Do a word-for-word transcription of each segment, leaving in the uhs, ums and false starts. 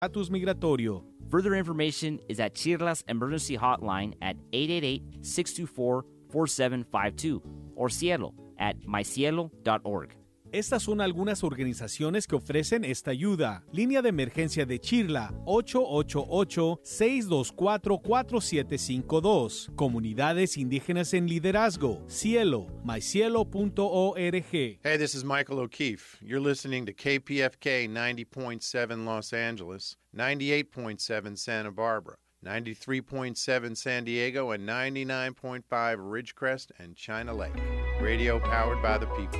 estatus migratorio. Further information is at Chirla's emergency hotline at eight eight eight, six two four, four seven five two or Cielo at my cielo dot org. Estas son algunas organizaciones que ofrecen esta ayuda. Línea de emergencia de Chirla, ocho ocho ocho, seis dos cuatro, cuatro siete cinco dos. Comunidades indígenas en liderazgo, Cielo, my cielo punto org. Hey, this is Michael O'Keefe. You're listening to K P F K ninety point seven Los Angeles, ninety-eight point seven Santa Barbara, ninety-three point seven San Diego, and ninety-nine point five Ridgecrest and China Lake. Radio powered by the people.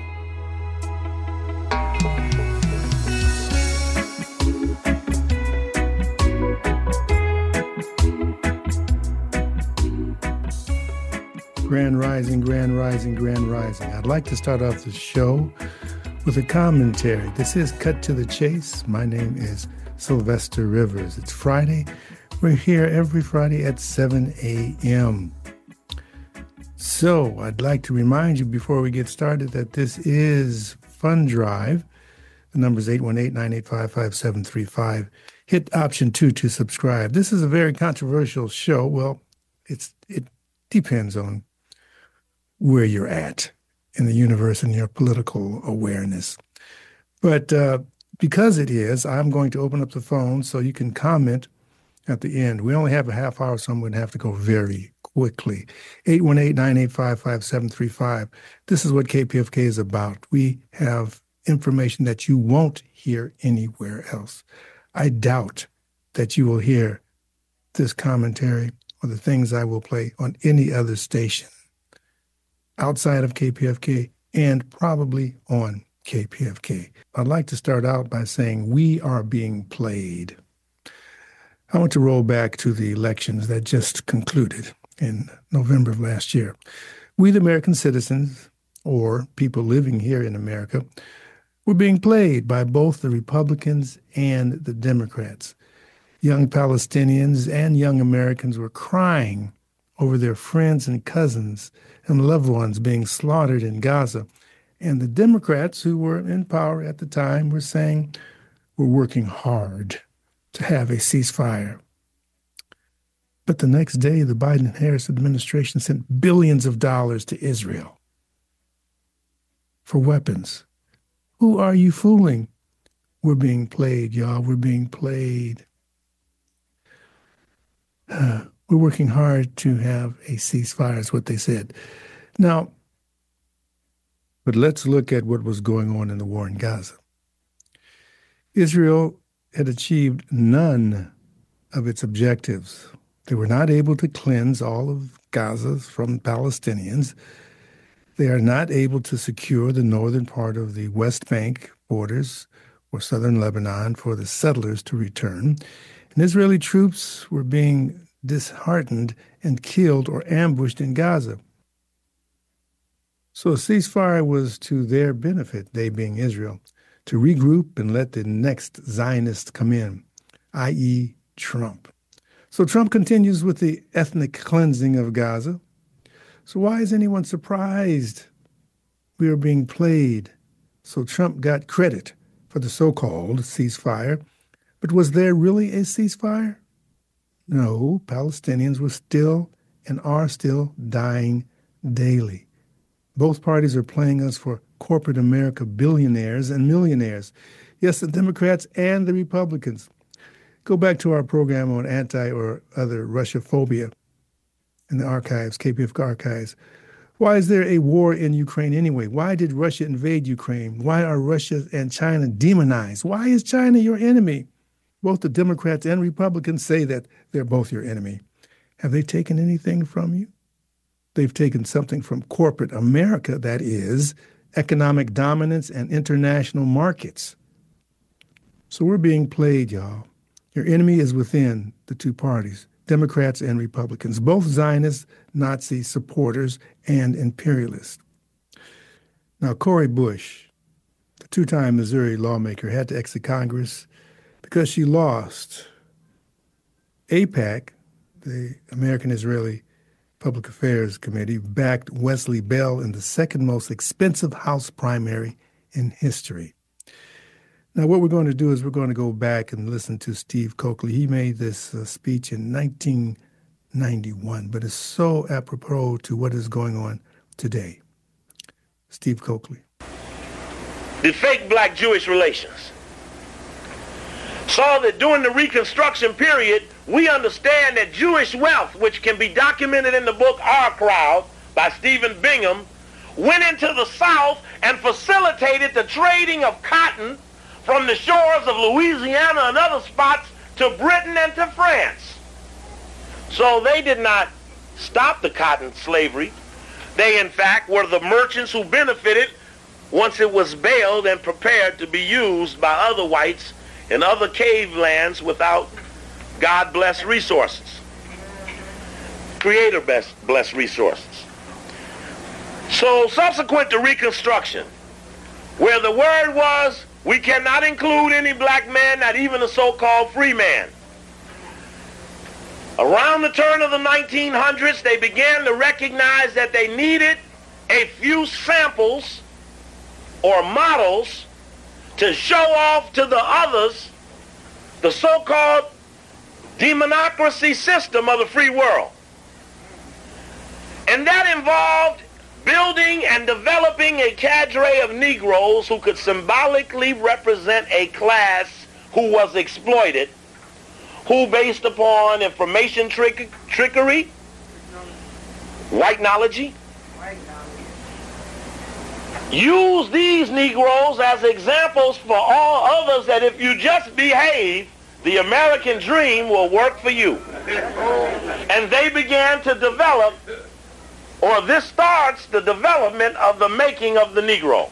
Grand Rising, Grand Rising, Grand Rising. I'd like to start off the show with a commentary. This is Cut to the Chase. My name is Sylvester Rivers. It's Friday. We're here every Friday at seven a.m. So I'd like to remind you before we get started that this is Fund Drive. The number is eight one eight, nine eight five, five seven three five. Hit option two to subscribe. This is a very controversial show. Well, it's it depends on where you're at in the universe and your political awareness. But uh, because it is, I'm going to open up the phone so you can comment at the end. We only have a half hour, so I'm going to have to go very quickly. eight one eight, nine eight five, five seven three five. This is what K P F K is about. We have information that you won't hear anywhere else. I doubt that you will hear this commentary or the things I will play on any other station outside of K P F K and probably on K P F K. I'd like to start out by saying we are being played. I want to roll back to the elections that just concluded in November of last year. We, the American citizens, or people living here in America, were being played by both the Republicans and the Democrats. Young Palestinians and young Americans were crying over their friends and cousins and loved ones being slaughtered in Gaza. And the Democrats, who were in power at the time, were saying, we're working hard to have a ceasefire. But the next day, the Biden-Harris administration sent billions of dollars to Israel for weapons. Who are you fooling? We're being played, y'all. We're being played. Uh, we're working hard to have a ceasefire, is what they said. Now, but let's look at what was going on in the war in Gaza. Israel had achieved none of its objectives. They were not able to cleanse all of Gaza from Palestinians. They are not able to secure the northern part of the West Bank borders or southern Lebanon for the settlers to return. And Israeli troops were being disheartened and killed or ambushed in Gaza. So a ceasefire was to their benefit, they being Israel, to regroup and let the next Zionist come in, that is. Trump. So Trump continues with the ethnic cleansing of Gaza. So why is anyone surprised we are being played? So Trump got credit for the so-called ceasefire. But was there really a ceasefire? No, Palestinians were still and are still dying daily. Both parties are playing us for corporate America billionaires and millionaires. Yes, the Democrats and the Republicans. Go back to our program on anti or other Russia-phobia in the archives, K P F K archives. Why is there a war in Ukraine anyway? Why did Russia invade Ukraine? Why are Russia and China demonized? Why is China your enemy? Both the Democrats and Republicans say that they're both your enemy. Have they taken anything from you? They've taken something from corporate America, that is, economic dominance and international markets. So we're being played, y'all. Your enemy is within the two parties, Democrats and Republicans, both Zionist, Nazi supporters and imperialists. Now, Cori Bush, the two-time Missouri lawmaker, had to exit Congress because she lost. AIPAC, the American Israeli Public Affairs Committee, backed Wesley Bell in the second most expensive House primary in history. Now, what we're going to do is we're going to go back and listen to Steve Cokely. He made this uh, speech in nineteen ninety-one, but it's so apropos to what is going on today. Steve Cokely. The fake black-Jewish relations saw that during the Reconstruction period, we understand that Jewish wealth, which can be documented in the book Our Crowd by Stephen Bingham, went into the South and facilitated the trading of cotton from the shores of Louisiana and other spots to Britain and to France. So they did not stop the cotton slavery. They, in fact, were the merchants who benefited once it was baled and prepared to be used by other whites in other cave lands without God-blessed resources, Creator-blessed resources. So subsequent to Reconstruction, where the word was, we cannot include any black man, not even a so-called free man. Around the turn of the nineteen hundreds, they began to recognize that they needed a few samples or models to show off to the others the so-called demonocracy system of the free world. And that involved building and developing a cadre of Negroes who could symbolically represent a class who was exploited, who, based upon information trick trickery, white-knowledge, use these Negroes as examples for all others that if you just behave, the American dream will work for you. And they began to develop, or this starts the development of the making of the Negro.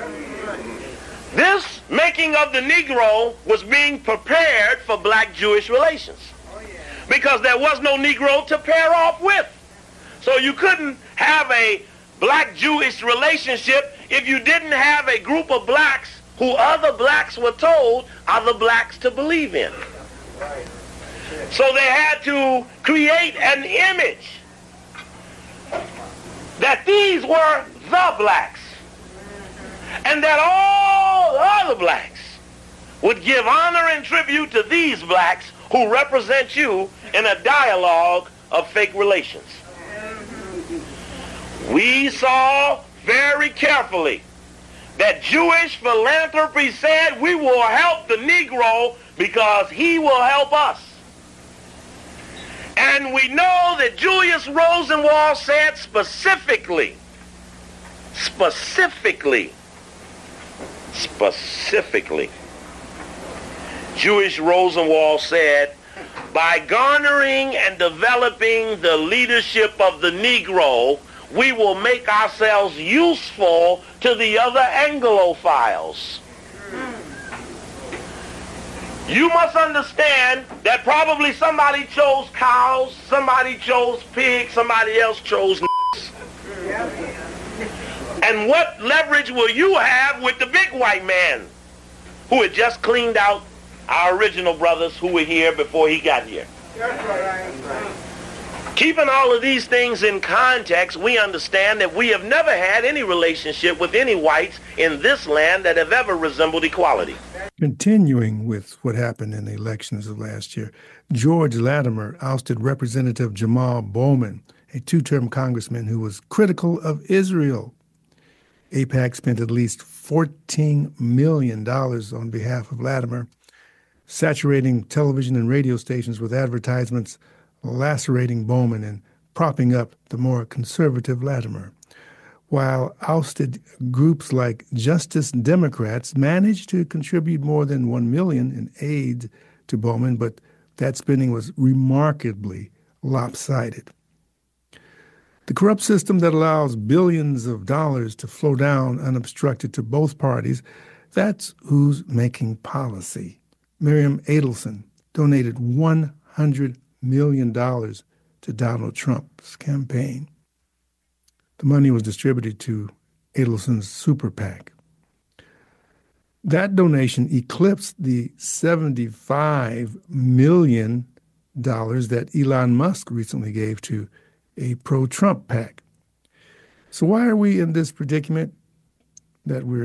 This making of the Negro was being prepared for black-Jewish relations because there was no Negro to pair off with. So you couldn't have a black-Jewish relationship if you didn't have a group of blacks who other blacks were told other blacks to believe in. So they had to create an image that these were the blacks, and that all other blacks would give honor and tribute to these blacks who represent you in a dialogue of fake relations. We saw very carefully that Jewish philanthropy said we will help the Negro because he will help us. And we know that Julius Rosenwald said specifically, specifically, specifically, Jewish Rosenwald said, by garnering and developing the leadership of the Negro, we will make ourselves useful to the other Anglophiles. You must understand that probably somebody chose cows, somebody chose pigs, somebody else chose n***s. And what leverage will you have with the big white man who had just cleaned out our original brothers who were here before he got here? Keeping all of these things in context, we understand that we have never had any relationship with any whites in this land that have ever resembled equality. Continuing with what happened in the elections of last year, George Latimer ousted Representative Jamal Bowman, a two-term congressman who was critical of Israel. AIPAC spent at least fourteen million dollars on behalf of Latimer, saturating television and radio stations with advertisements lacerating Bowman and propping up the more conservative Latimer, while ousted groups like Justice Democrats managed to contribute more than one million dollars in aid to Bowman, but that spending was remarkably lopsided. The corrupt system that allows billions of dollars to flow down unobstructed to both parties, that's who's making policy. Miriam Adelson donated one hundred million dollars to Donald Trump's campaign. The money was distributed to Adelson's super PAC. That donation eclipsed the seventy-five million dollars that Elon Musk recently gave to a pro-Trump PAC. So why are we in this predicament that we're in?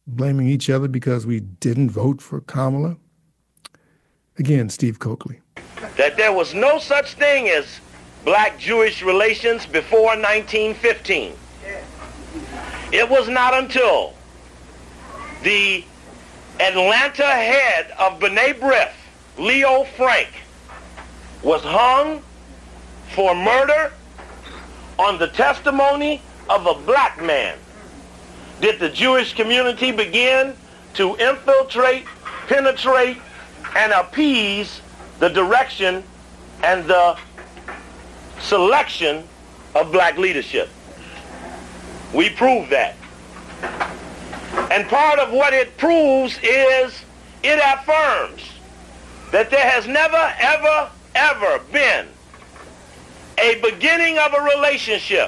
blaming each other because we didn't vote for Kamala? Again, Steve Coakley. That there was no such thing as black-Jewish relations before nineteen fifteen. It was not until the Atlanta head of B'nai B'rith, Leo Frank, was hung for murder on the testimony of a black man did the Jewish community begin to infiltrate, penetrate, and appease the direction and the selection of black leadership. We prove that. And part of what it proves is it affirms that there has never, ever, ever been a beginning of a relationship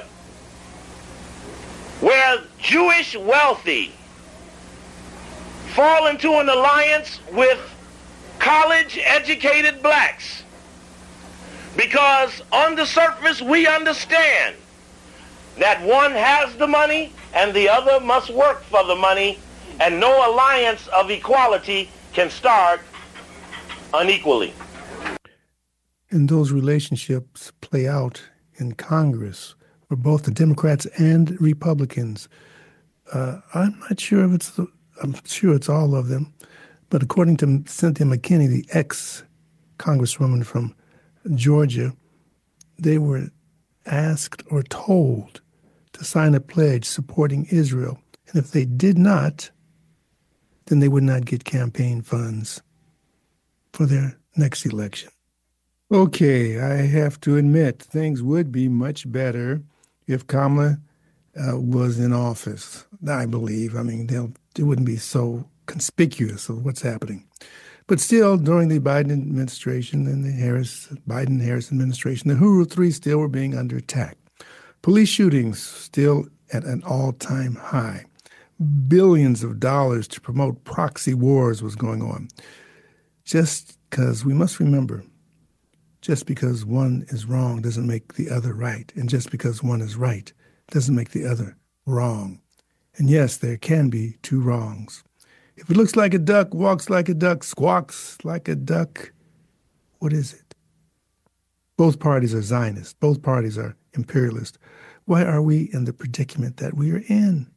where Jewish wealthy fall into an alliance with college-educated blacks. Because on the surface, we understand that one has the money and the other must work for the money, and no alliance of equality can start unequally. And those relationships play out in Congress, where both the Democrats and Republicans, uh, I'm not sure if it's, the, I'm sure it's all of them, but according to Cynthia McKinney, the ex-congresswoman from Georgia, they were asked or told to sign a pledge supporting Israel. And if they did not, then they would not get campaign funds for their next election. Okay, I have to admit, things would be much better if Kamala uh, was in office, I believe. I mean, they'll, it wouldn't be so conspicuous of what's happening. But still, during the Biden administration and the Harris, Biden-Harris administration, the Huru Three still were being under attack. Police shootings still at an all-time high. Billions of dollars to promote proxy wars was going on. Just because we must remember, just because one is wrong doesn't make the other right. And just because one is right doesn't make the other wrong. And yes, there can be two wrongs. If it looks like a duck, walks like a duck, squawks like a duck, what is it? Both parties are Zionist. Both parties are imperialist. Why are we in the predicament that we are in?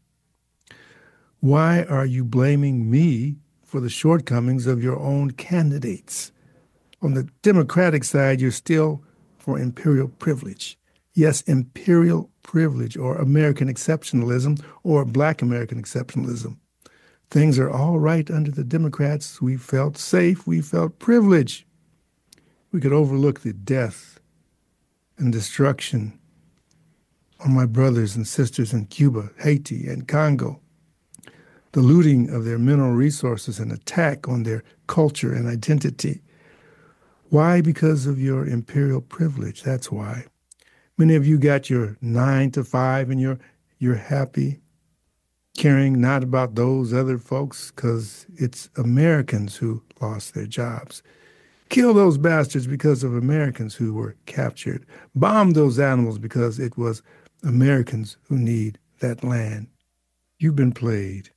Why are you blaming me for the shortcomings of your own candidates? On the Democratic side, you're still for imperial privilege. Yes, imperial privilege, or American exceptionalism, or Black American exceptionalism. Things are all right under the Democrats. We felt safe. We felt privilege. We could overlook the death and destruction on my brothers and sisters in Cuba, Haiti, and Congo, the looting of their mineral resources and attack on their culture and identity. Why? Because of your imperial privilege. That's why. Many of you got your nine to five and you're, you're happy, caring not about those other folks, because it's Americans who lost their jobs. Kill those bastards because of Americans who were captured. Bomb those animals because it was Americans who need that land. You've been played.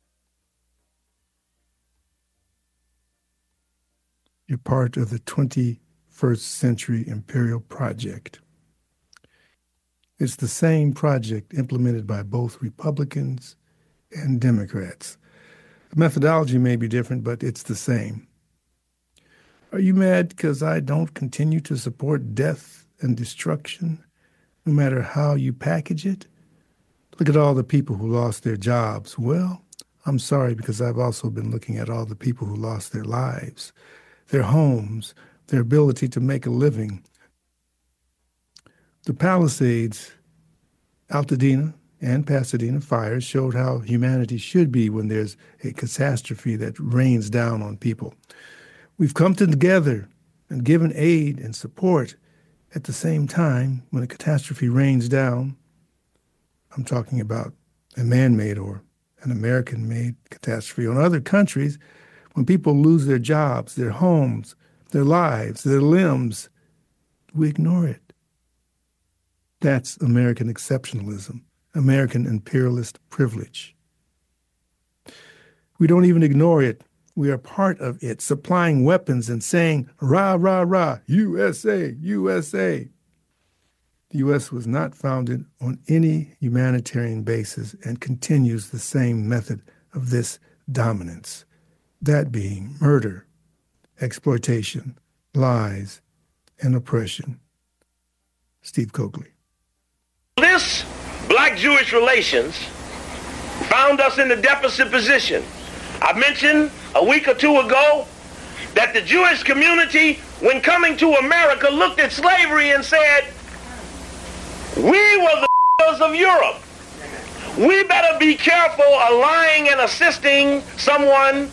You're part of the twenty-first century imperial project. It's the same project implemented by both Republicans and Democrats. The methodology may be different, but it's the same. Are you mad because I don't continue to support death and destruction, no matter how you package it? Look at all the people who lost their jobs. Well, I'm sorry, because I've also been looking at all the people who lost their lives, their homes, their ability to make a living. The Palisades, Altadena, and Pasadena fires showed how humanity should be when there's a catastrophe that rains down on people. We've come together and given aid and support at the same time when a catastrophe rains down. I'm talking about a man-made or an American-made catastrophe. On other countries, when people lose their jobs, their homes, their lives, their limbs, we ignore it. That's American exceptionalism, American imperialist privilege. We don't even ignore it. We are part of it, supplying weapons and saying, rah, rah, rah, U S A, U S A. The U S was not founded on any humanitarian basis and continues the same method of this dominance, that being murder, exploitation, lies, and oppression. Steve Coakley. This black-Jewish relations found us in the deficit position. I mentioned a week or two ago that the Jewish community, when coming to America, looked at slavery and said, we were the of Europe. We better be careful allying and assisting someone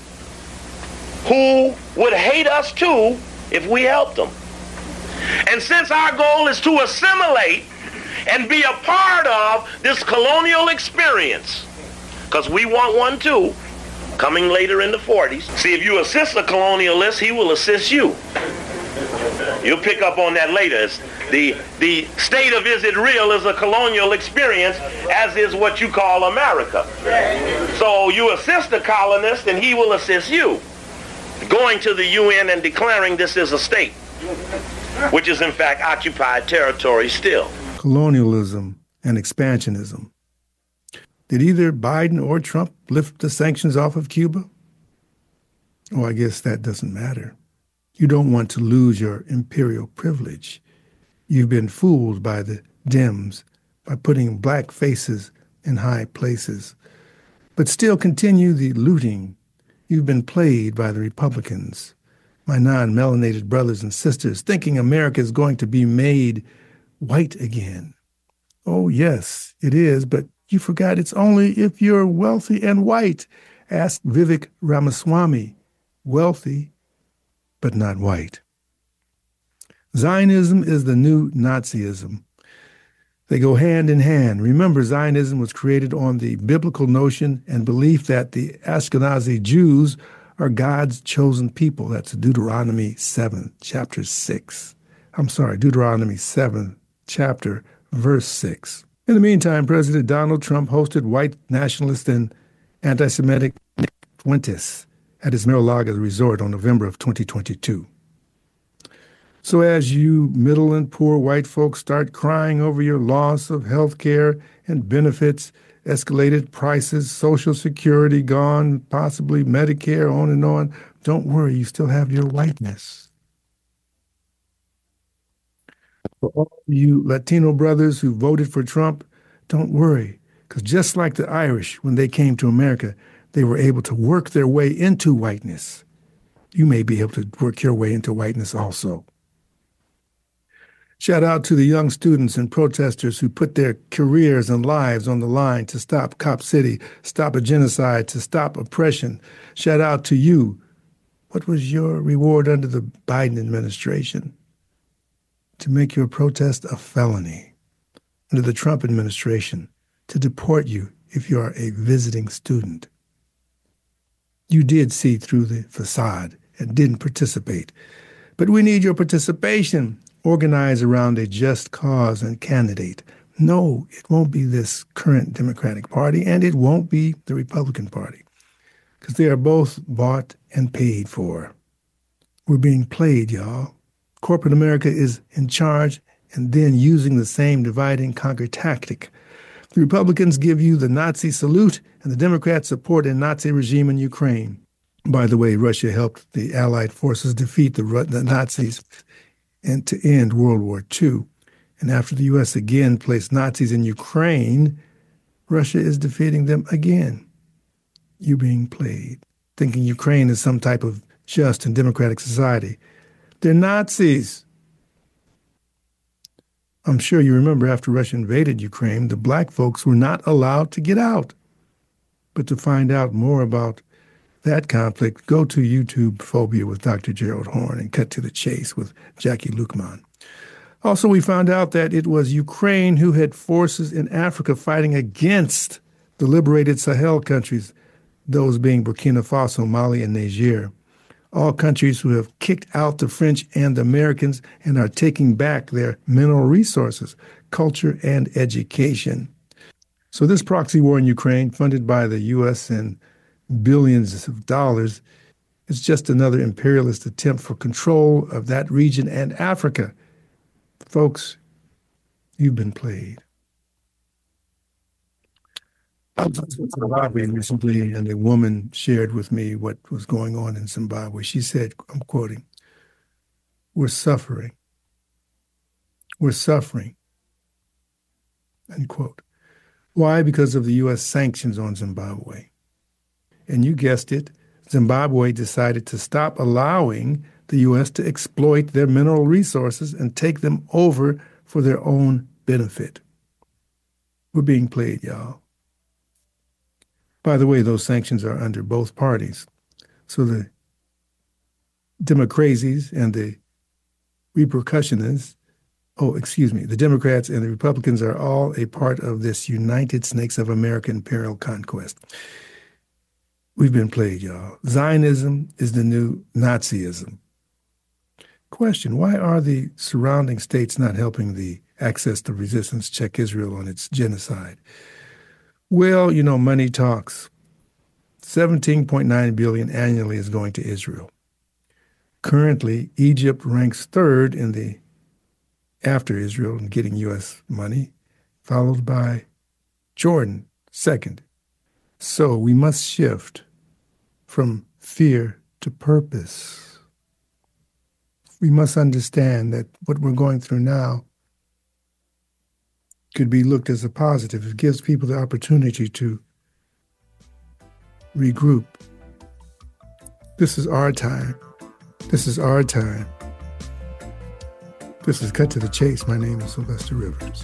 who would hate us too if we helped them. And since our goal is to assimilate and be a part of this colonial experience, because we want one too, coming later in the forties. See, if you assist a colonialist, he will assist you. You'll pick up on that later. It's the, the state of is it real is a colonial experience, as is what you call America. So you assist the colonist and he will assist you. Going to the U N and declaring this is a state, which is in fact occupied territory still. Colonialism and expansionism. Did either Biden or Trump lift the sanctions off of Cuba? Oh, I guess that doesn't matter. You don't want to lose your imperial privilege. You've been fooled by the Dems by putting black faces in high places, but still continue the looting. You've been played by the Republicans, my non-melanated brothers and sisters, thinking America is going to be made white again. Oh, yes, it is, but you forgot it's only if you're wealthy and white. Ask Vivek Ramaswamy. Wealthy, but not white. Zionism is the new Nazism. They go hand in hand. Remember, Zionism was created on the biblical notion and belief that the Ashkenazi Jews are God's chosen people. That's Deuteronomy seven, chapter six. I'm sorry, Deuteronomy seven, chapter, verse six. In the meantime, President Donald Trump hosted white nationalist and anti-Semitic Nick Fuentes at his Mar-a-Lago resort on November of twenty twenty-two. So as you middle and poor white folks start crying over your loss of health care and benefits, escalated prices, Social Security gone, possibly Medicare, on and on, don't worry, you still have your whiteness. For all you Latino brothers who voted for Trump, don't worry, because just like the Irish, when they came to America, they were able to work their way into whiteness. You may be able to work your way into whiteness also. Shout out to the young students and protesters who put their careers and lives on the line to stop Cop City, stop a genocide, to stop oppression. Shout out to you. What was your reward under the Biden administration? To make your protest a felony. Under the Trump administration, to deport you if you are a visiting student. You did see through the facade and didn't participate. But we need your participation. Organize around a just cause and candidate. No, it won't be this current Democratic Party, and it won't be the Republican Party, because they are both bought and paid for. We're being played, y'all. Corporate America is in charge and then using the same divide and conquer tactic. The Republicans give you the Nazi salute, and the Democrats support a Nazi regime in Ukraine. By the way, Russia helped the Allied forces defeat the, the Nazis and to end World War Two. And after the U S again placed Nazis in Ukraine, Russia is defeating them again. You being played, thinking Ukraine is some type of just and democratic society. They're Nazis. I'm sure you remember after Russia invaded Ukraine, the black folks were not allowed to get out. But to find out more about that conflict, go to YouTube Phobia with Doctor Gerald Horn and Cut to the Chase with Jackie Luqman. Also, we found out that it was Ukraine who had forces in Africa fighting against the liberated Sahel countries, those being Burkina Faso, Mali, and Niger. All countries who have kicked out the French and the Americans and are taking back their mineral resources, culture, and education. So this proxy war in Ukraine, funded by the U S and billions of dollars. It's just another imperialist attempt for control of that region and Africa. Folks, you've been played. I was in Zimbabwe recently, and a woman shared with me what was going on in Zimbabwe. She said, I'm quoting, "We're suffering. We're suffering," unquote. Why? Because of the U S sanctions on Zimbabwe. And you guessed it, Zimbabwe decided to stop allowing the U S to exploit their mineral resources and take them over for their own benefit. We're being played, y'all. By the way, those sanctions are under both parties. So the Democracies and the repercussionists, oh, excuse me, the Democrats and the Republicans are all a part of this United Snakes of America imperial conquest. We've been played, y'all. Zionism is the new Nazism. Question, why are the surrounding states not helping the Access to Resistance check Israel on its genocide? Well, you know, money talks. seventeen point nine billion dollars annually is going to Israel. Currently, Egypt ranks third in the after Israel in getting U S money, followed by Jordan, second. So we must shift from fear to purpose. We must understand that what we're going through now could be looked as a positive. It gives people the opportunity to regroup. This is our time. This is our time. This is Cut to the Chase. My name is Sylvester Rivers.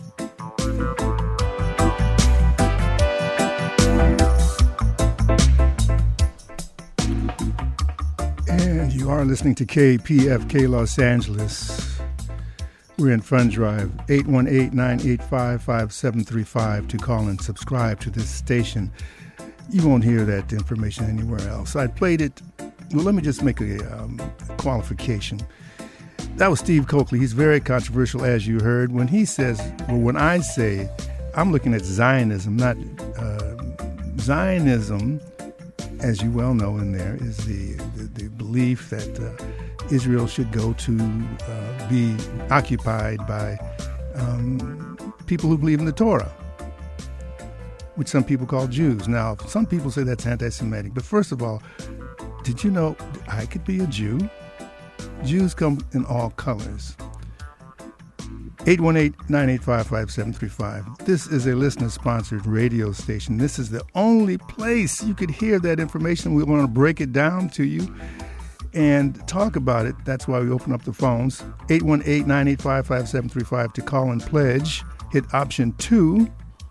And you are listening to K P F K Los Angeles. We're in Fund Drive, eight one eight, nine eight five, five seven three five to call and subscribe to this station. You won't hear that information anywhere else. I played it. Well, let me just make a um, qualification. That was Steve Coakley. He's very controversial, as you heard. When he says, well, when I say, I'm looking at Zionism, not uh, Zionism, as you well know in there, is the, the, the belief that uh, Israel should go to uh, be occupied by um, people who believe in the Torah, which some people call Jews. Now, some people say that's anti-Semitic. But first of all, did you know I could be a Jew? Jews come in all colors. eight one eight, nine eight five, five seven three five. This is a listener-sponsored radio station. This is the only place you could hear that information. We want to break it down to you and talk about it. That's why we open up the phones. eight one eight, nine eight five, five seven three five to call and pledge. Hit option two.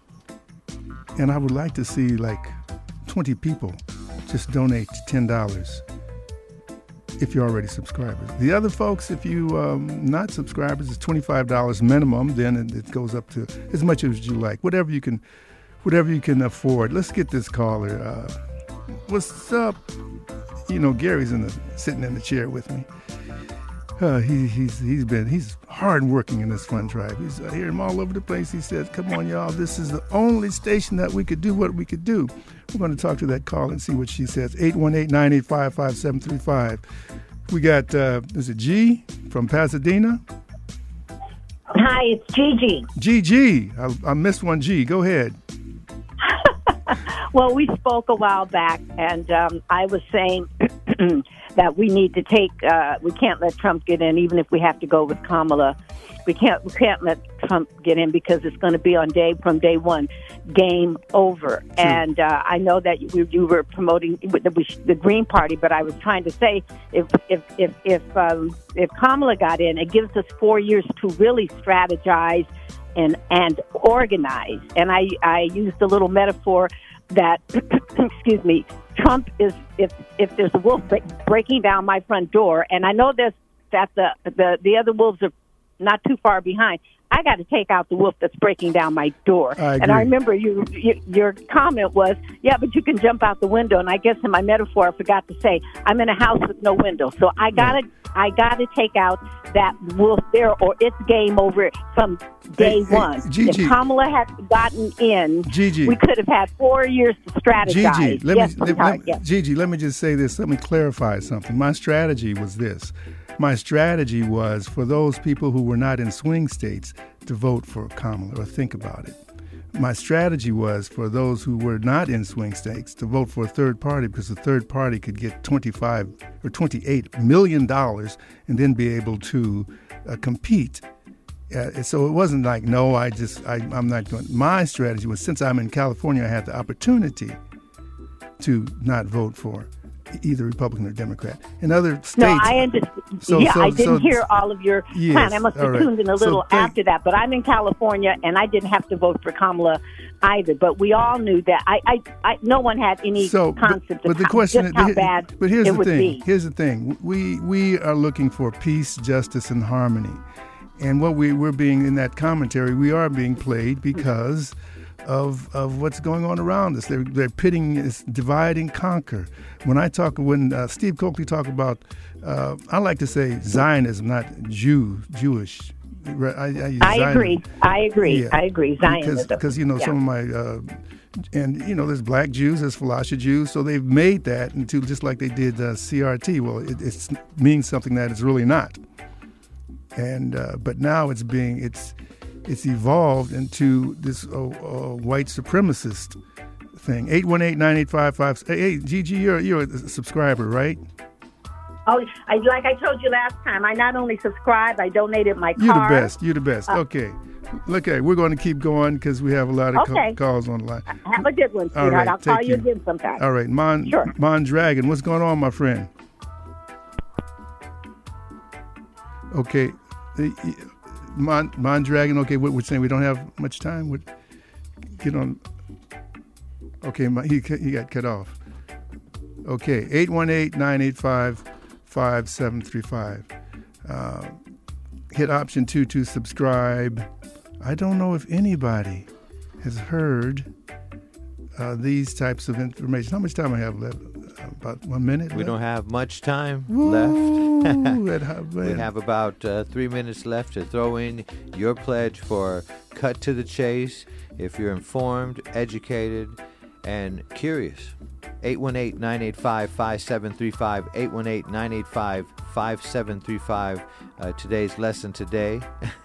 And I would like to see like twenty people just donate ten dollars if you're already subscribers. The other folks, if you um, not subscribers, it's twenty-five dollars minimum. Then it, it goes up to as much as you like, whatever you can, whatever you can afford. Let's get this caller. Uh, what's up? You know, Gary's in the sitting in the chair with me. Uh, he, he's he's been he's hard working in this fund drive. He's I hear him all over the place. He says, "Come on, y'all! This is the only station that we could do what we could do." We're going to talk to that call and see what she says. eight one eight, nine eight five, five seven three five. We got uh, is it G from Pasadena? Hi, it's Gigi. Gigi, I, I missed one G. Go ahead. Well, we spoke a while back, and um, I was saying that we need to take, uh, we can't let Trump get in, even if we have to go with Kamala. We can't, we can't let Trump get in because it's going to be on day from day one, game over. True. And uh, I know that you, you were promoting the, the Green Party, but I was trying to say if if if if, um, if Kamala got in, it gives us four years to really strategize and and organize. And I I used a little metaphor that excuse me, Trump is if if there's a wolf breaking down my front door, and I know there's that the the the other wolves are not too far behind. I got to take out the wolf that's breaking down my door. I and I remember you, you, your comment was, yeah, but you can jump out the window. And I guess in my metaphor, I forgot to say, I'm in a house with no window. So I got to I got to take out that wolf there, or it's game over from day hey, one. Hey, Gigi, if Kamala had gotten in, Gigi, we could have had four years to strategize. Gigi, let yes, me, let, let, yes. Gigi, let me just say this. Let me clarify something. My strategy was this. My strategy was for those people who were not in swing states to vote for Kamala or think about it. My strategy was for those who were not in swing states to vote for a third party, because the third party could get twenty-five or twenty-eight million dollars and then be able to uh, compete. Uh, so it wasn't like, no, I just, I, I'm not going. My strategy was, since I'm in California, I had the opportunity to not vote for either Republican or Democrat. In other states, no, I understand. So, yeah, so, I didn't so, hear all of your yes, plan. I must have right. tuned in a little so thank, after that. But I'm in California, and I didn't have to vote for Kamala either. But we all knew that. I, I, I no one had any so, concept but, of but the how, question, just how but, bad but here's it the would thing. be. Here's the thing. We we are looking for peace, justice, and harmony. And what we, we're being in that commentary, we are being played because of of what's going on around us. They're, they're pitting, it's divide and conquer. When I talk, when uh, Steve Coakley talk about, uh, I like to say Zionism, not Jew, Jewish. I, I, use I Zionism. agree. I agree. Yeah. I agree. Zionism. Because, you know, yeah. some of my, uh, and, you know, there's black Jews, there's Falasha Jews, so they've made that into just like they did uh, C R T. Well, it it's, means something that it's really not. And uh, but now it's being it's it's evolved into this uh, uh, white supremacist thing. eight one eight, nine eight five five Hey, Gigi, you're you're a subscriber, right? Oh, I, like I told you last time, I not only subscribed, I donated my car. You're the best. You're the best. Uh, okay. Look, okay, we're going to keep going because we have a lot of okay. co- calls on the line. Have a good one, sweetheart. Right, I'll call you, you again sometime. All right. Mon, sure. Mon Dragon, what's going on, my friend? Okay. Mon, Mon Dragon, okay, what we're saying, we don't have much time. What, get on. Okay, my, he, he got cut off. Okay, eight one eight, nine eight five, five seven three five. Uh, hit option two to subscribe. I don't know if anybody has heard uh, these types of information. How much time I have left? About one minute We left? don't have much time Ooh, left. We have about uh, three minutes left to throw in your pledge for Cut to the Chase. If you're informed, educated, and curious, eight one eight, nine eight five, five seven three five, eight one eight, nine eight five, five seven three five. Uh, today's lesson today.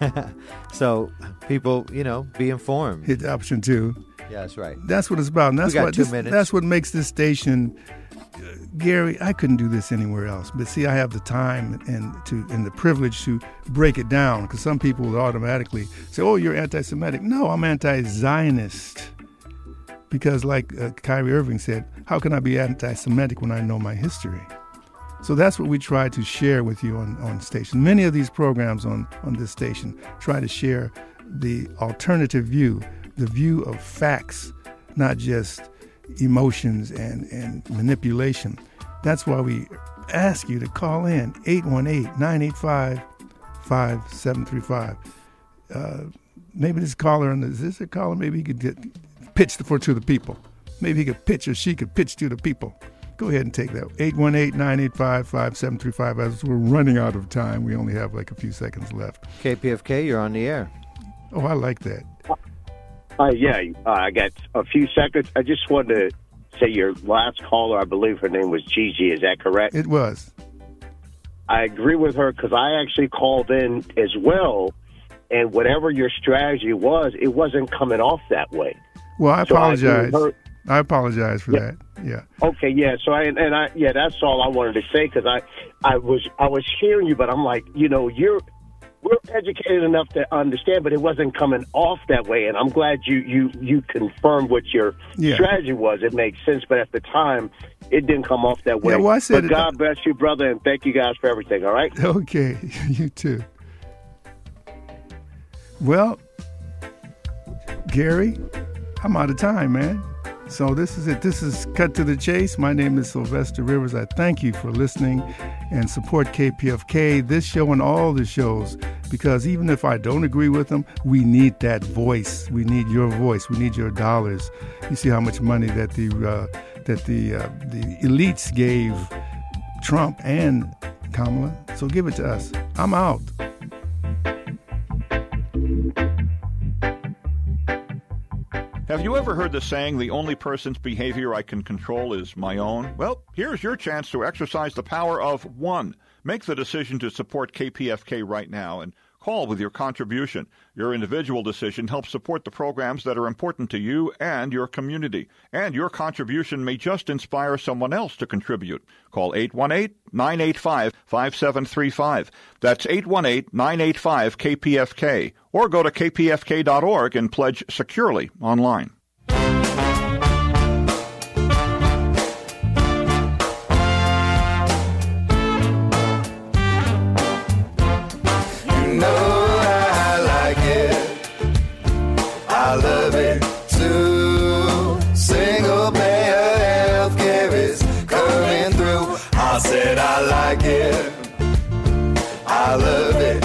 So people, you know, be informed. Hit option two. Yeah, that's right. That's what it's about. And that's we got what two this, minutes. That's what makes this station, uh, Gary. I couldn't do this anywhere else. But see, I have the time and to and the privilege to break it down, because some people will automatically say, "Oh, you're anti-Semitic." No, I'm anti-Zionist. Because, like uh, Kyrie Irving said, how can I be anti-Semitic when I know my history? So that's what we try to share with you on, on station. Many of these programs on, on this station try to share the alternative view, the view of facts, not just emotions and, and manipulation. That's why we ask you to call in eight one eight, nine eight five, five seven three five. Uh, maybe this caller, is this a caller? Maybe he could get pitch for to the people. Maybe he could pitch or she could pitch to the people. Go ahead and take that. eight one eight, nine eight five, five seven three five. As we're running out of time, we only have like a few seconds left. K P F K, you're on the air. Oh, I like that. Uh, yeah, uh, I got a few seconds. I just wanted to say your last caller, I believe her name was Gigi. Is that correct? It was. I agree with her because I actually called in as well, and whatever your strategy was, it wasn't coming off that way. Well, I so apologize. I, I apologize for yeah. that. Yeah. Okay. Yeah. So I and I yeah, that's all I wanted to say because I, I was I was hearing you, but I'm like, you know, you're we're educated enough to understand, but it wasn't coming off that way. And I'm glad you you you confirmed what your yeah. strategy was. It makes sense, but at the time, it didn't come off that way. Yeah, well, I said but it, God bless you, brother, and thank you guys for everything. All right. Okay. You too. Well, Gary, I'm out of time, man. So this is it. This is Cut to the Chase. My name is Sylvester Rivers. I thank you for listening and support K P F K. This show and all the shows because even if I don't agree with them, we need that voice. We need your voice. We need your dollars. You see how much money that the uh, that the uh, the elites gave Trump and Kamala. So give it to us. I'm out. Have you ever heard the saying, the only person's behavior I can control is my own? Well, here's your chance to exercise the power of one. Make the decision to support K P F K right now and call with your contribution. Your individual decision helps support the programs that are important to you and your community. And your contribution may just inspire someone else to contribute. Call eight one eight, nine eight five, five seven three five. That's eight one eight, nine eight five, K P F K. Or go to K P F K dot org and pledge securely online. I love it too. Single payer healthcare is coming through. I said I like it. I love it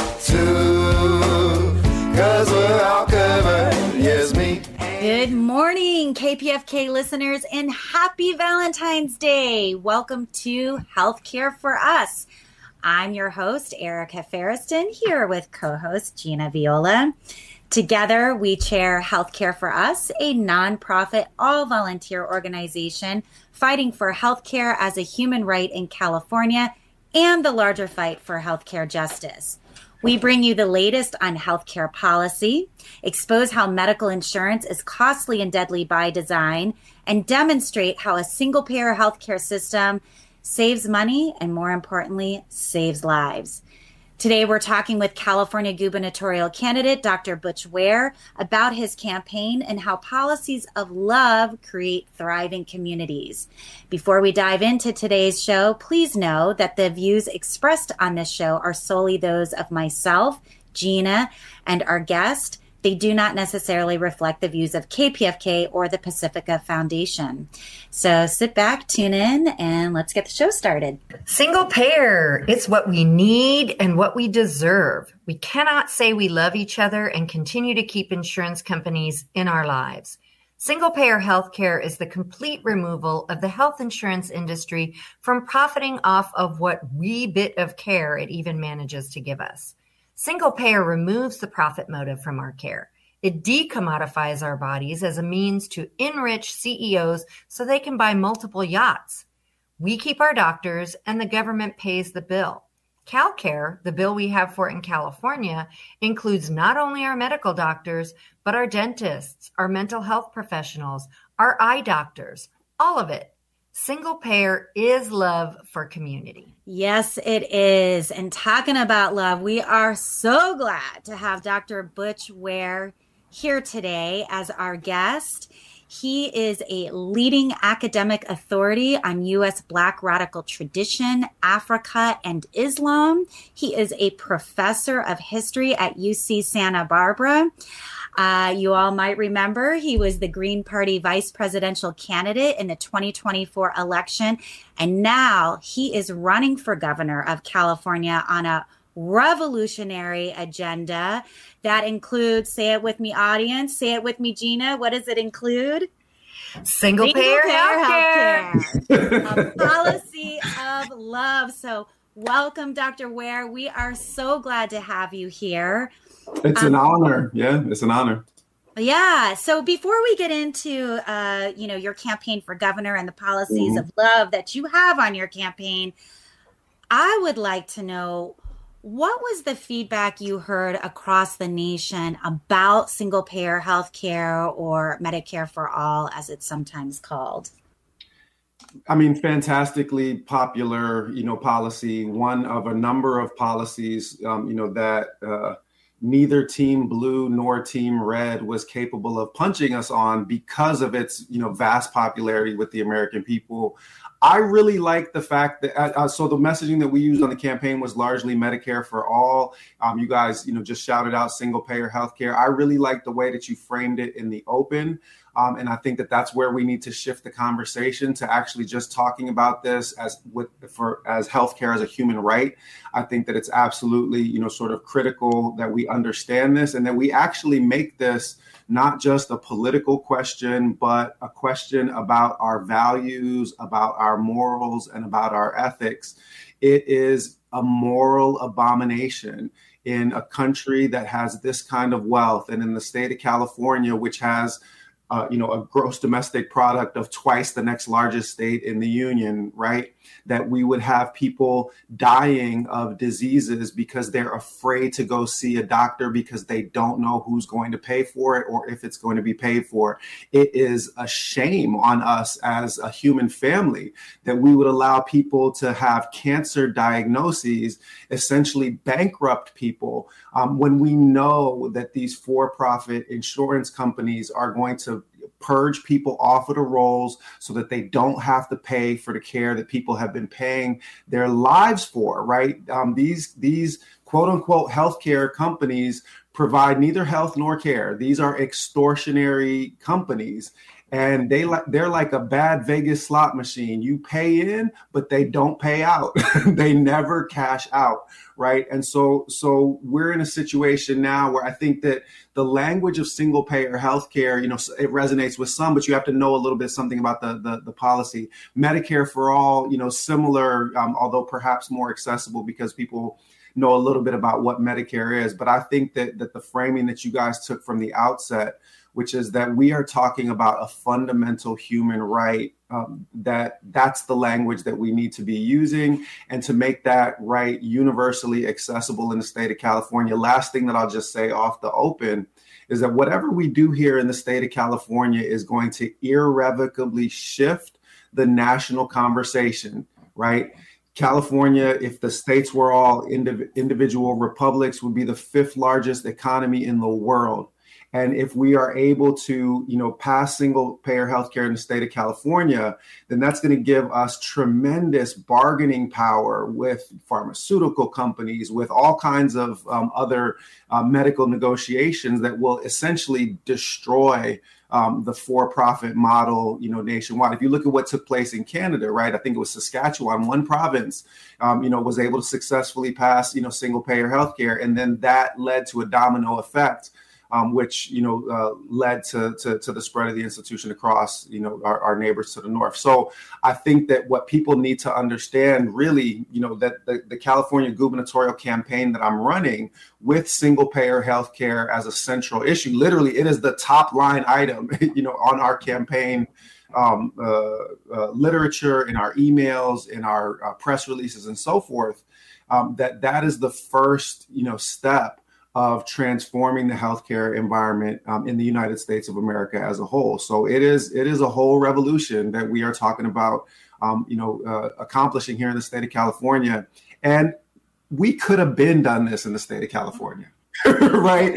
too. Cause we're all covered. Yes, me. Good morning, K P F K listeners, and happy Valentine's Day. Welcome to Healthcare for Us. I'm your host, Erica Ferriston, here with co-host Gina Viola. Together, we chair Healthcare for Us, a nonprofit, all-volunteer organization fighting for healthcare as a human right in California and the larger fight for healthcare justice. We bring you the latest on healthcare policy, expose how medical insurance is costly and deadly by design, and demonstrate how a single-payer healthcare system saves money and, more importantly, saves lives. Today, we're talking with California gubernatorial candidate Doctor Butch Ware about his campaign and how policies of love create thriving communities. Before we dive into today's show, please know that the views expressed on this show are solely those of myself, Gina, and our guest. They do not necessarily reflect the views of K P F K or the Pacifica Foundation. So sit back, tune in, and let's get the show started. Single payer, it's what we need and what we deserve. We cannot say we love each other and continue to keep insurance companies in our lives. Single payer healthcare is the complete removal of the health insurance industry from profiting off of what wee bit of care it even manages to give us. Single payer removes the profit motive from our care. It decommodifies our bodies as a means to enrich C E Os so they can buy multiple yachts. We keep our doctors and the government pays the bill. CalCare, the bill we have for it in California, includes not only our medical doctors, but our dentists, our mental health professionals, our eye doctors, all of it. Single payer is love for community. Yes, it is. And talking about love, we are so glad to have Doctor Butch Ware here today as our guest. He is a leading academic authority on U S Black radical tradition, Africa, and Islam. He is a professor of history at U C Santa Barbara. Uh, you all might remember he was the Green Party vice presidential candidate in the twenty twenty-four election. And now he is running for governor of California on a revolutionary agenda that includes, say it with me, audience, say it with me, Gina. What does it include? Single, Single payer, payer healthcare. healthcare. A policy of love. So welcome, Doctor Ware. We are so glad to have you here. It's an um, honor. Yeah, it's an honor. Yeah. So before we get into, uh, you know, your campaign for governor and the policies mm-hmm. of love that you have on your campaign, I would like to know, what was the feedback you heard across the nation about single payer healthcare or Medicare for all, as it's sometimes called? I mean, fantastically popular, you know, policy, one of a number of policies, um, you know, that uh, neither Team Blue nor Team Red was capable of punching us on because of its, you know, vast popularity with the American people. I really like the fact that, uh, so the messaging that we used on the campaign was largely Medicare for all. Um, you guys, you know, just shouted out single payer healthcare. I really like the way that you framed it in the open. Um, and I think that that's where we need to shift the conversation to actually just talking about this as with for as healthcare as a human right. I think that it's absolutely, you know, sort of critical that we understand this and that we actually make this not just a political question, but a question about our values, about our morals, and about our ethics. It is a moral abomination in a country that has this kind of wealth, and in the state of California, which has Uh, you know, a gross domestic product of twice the next largest state in the union, right? That we would have people dying of diseases because they're afraid to go see a doctor because they don't know who's going to pay for it or if it's going to be paid for. It is a shame on us as a human family that we would allow people to have cancer diagnoses, essentially bankrupt people, um, when we know that these for-profit insurance companies are going to purge people off of the rolls so that they don't have to pay for the care that people have been paying their lives for, right? Um, these, these quote unquote healthcare companies provide neither health nor care. These are extortionary companies. And they like they're like a bad Vegas slot machine. You pay in, but they don't pay out. They never cash out, right? And so so we're in a situation now where I think that the language of single payer healthcare, you know, it resonates with some, but you have to know a little bit something about the the, the policy. Medicare for all, you know, similar, um, although perhaps more accessible because people know a little bit about what Medicare is. But I think that that the framing that you guys took from the outset, which is that we are talking about a fundamental human right, um, that that's the language that we need to be using, and to make that right universally accessible in the state of California. Last thing that I'll just say off the open is that whatever we do here in the state of California is going to irrevocably shift the national conversation, right? California, if the states were all indiv- individual republics, would be the fifth largest economy in the world. And if we are able to, you know, pass single payer healthcare in the state of California, then that's going to give us tremendous bargaining power with pharmaceutical companies, with all kinds of um, other uh, medical negotiations that will essentially destroy um, the for-profit model, you know, nationwide. If you look at what took place in Canada, right, I think it was Saskatchewan, one province, um, you know, was able to successfully pass, you know, single payer healthcare. And then that led to a domino effect. Um, which, you know, uh, led to, to to the spread of the institution across, you know, our, our neighbors to the north. So I think that what people need to understand really, you know, that the, the California gubernatorial campaign that I'm running with single payer healthcare as a central issue, literally it is the top line item, you know, on our campaign um, uh, uh, literature, in our emails, in our uh, press releases and so forth, um, that that is the first, you know, step of transforming the healthcare environment um, in the United States of America as a whole. So it is it is a whole revolution that we are talking about, um, you know, uh, accomplishing here in the state of California. And we could have been done this in the state of California, right?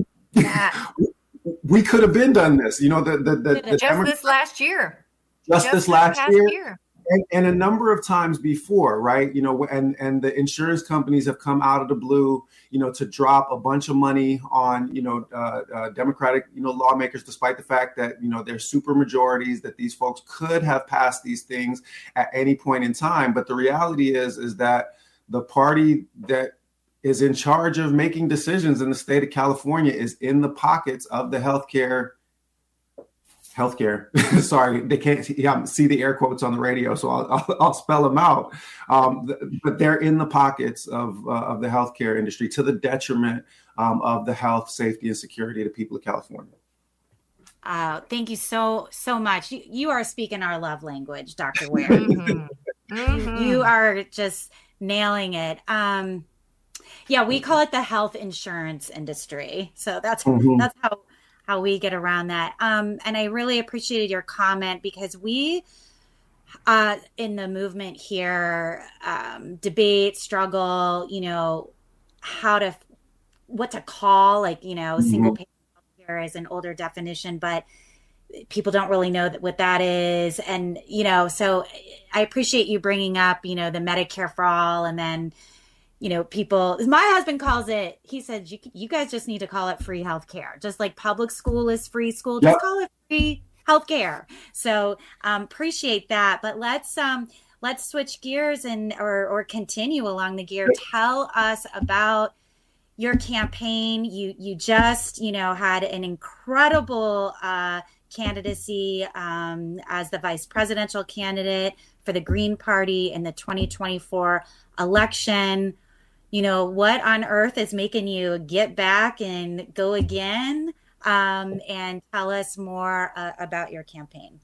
Yeah. We could have been done this. You know, the the, the, the just Democrats, this last year. Just, just this last year. year. And, and a number of times before, right? You know, and and the insurance companies have come out of the blue, you know, to drop a bunch of money on, you know, uh, uh, Democratic, you know, lawmakers, despite the fact that, you know, they're super majorities, that these folks could have passed these things at any point in time. But the reality is, is that the party that is in charge of making decisions in the state of California is in the pockets of the healthcare Healthcare. Sorry, they can't yeah, see the air quotes on the radio, so I'll, I'll, I'll spell them out. Um, but they're in the pockets of uh, of the healthcare industry to the detriment um, of the health, safety, and security of the people of California. Uh, thank you so so much. You, you are speaking our love language, Doctor Ware. mm-hmm. Mm-hmm. You are just nailing it. Um, yeah, we call it the health insurance industry. So that's mm-hmm. that's how. how we get around that. Um, and I really appreciated your comment because we, uh, in the movement here, um, debate, struggle, you know, how to, what to call, like, you know, mm-hmm. single payer healthcare is an older definition, but people don't really know that, what that is. And, you know, so I appreciate you bringing up, you know, the Medicare for all, and then, you know, people, my husband calls it, he said, you, you guys just need to call it free healthcare. Just like public school is free school, just yep. call it free healthcare. So um, appreciate that. But let's um, let's switch gears and or or continue along the gear. Tell us about your campaign. You you just you know had an incredible uh, candidacy um, as the vice presidential candidate for the Green Party in the twenty twenty-four election. You know, what on earth is making you get back and go again? Um, and tell us more uh, about your campaign.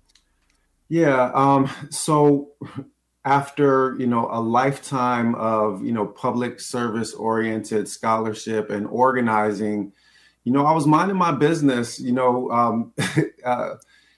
Yeah. Um, so after, you know, a lifetime of, you know, public service oriented scholarship and organizing, you know, I was minding my business, you know, um, uh,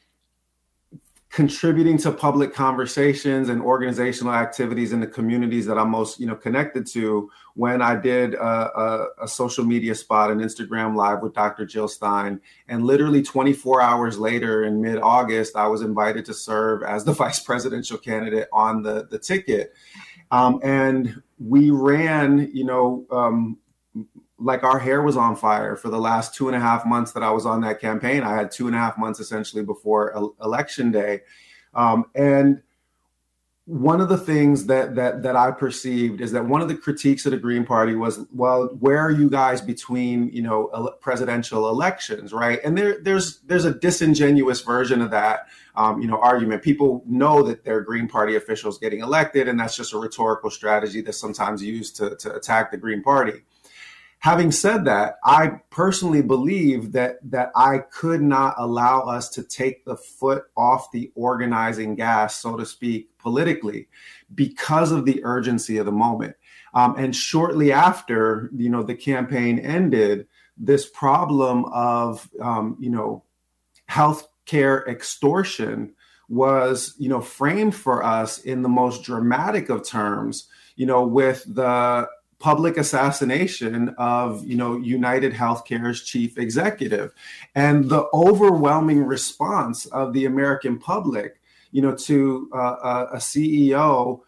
contributing to public conversations and organizational activities in the communities that I'm most, you know, connected to, when I did a, a, a social media spot, an Instagram live with Doctor Jill Stein. And literally twenty-four hours later, in mid-August, I was invited to serve as the vice presidential candidate on the, the ticket. Um, and we ran, you know, um, like our hair was on fire for the last two and a half months that I was on that campaign. I had two and a half months essentially before el- election day. Um, and one of the things that, that, that I perceived is that one of the critiques of the Green Party was, well, where are you guys between, you know, ele- presidential elections, right? And there, there's, there's a disingenuous version of that, um, you know, argument. People know that they're Green Party officials getting elected, and that's just a rhetorical strategy that's sometimes used to, to attack the Green Party. Having said that, I personally believe that that I could not allow us to take the foot off the organizing gas, so to speak, politically, because of the urgency of the moment. Um, and shortly after, you know, the campaign ended, this problem of, um, you know, healthcare extortion was, you know, framed for us in the most dramatic of terms, you know, with the public assassination of, you know, United Healthcare's chief executive, and the overwhelming response of the American public, you know, to uh, a C E O